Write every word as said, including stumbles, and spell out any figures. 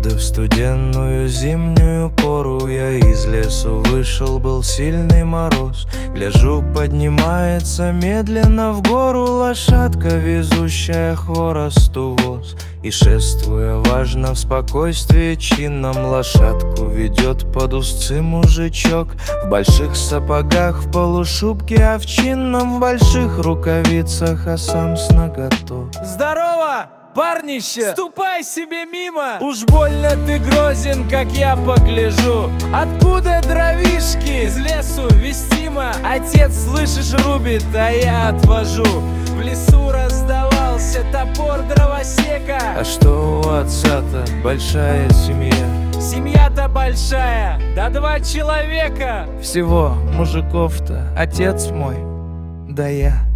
Однажды в студенную зимнюю пору я из лесу вышел, был сильный мороз. Гляжу, поднимается медленно в гору лошадка, везущая хворосту воз. И шествуя важно в спокойствии чинном, лошадку ведет под узцы мужичок в больших сапогах, в полушубке овчинном, в больших рукавицах, а сам с наготов. Здорово, парнище! Ступай себе мимо! Уж больно ты грозен, как я погляжу. Откуда дровишки из лесу вестимо? Отец, слышишь, рубит, а я отвожу. В лесу раздавался топор дровосека. А что у отца-то большая семья? Семья-то большая, да два человека. Всего мужиков-то отец мой, да я.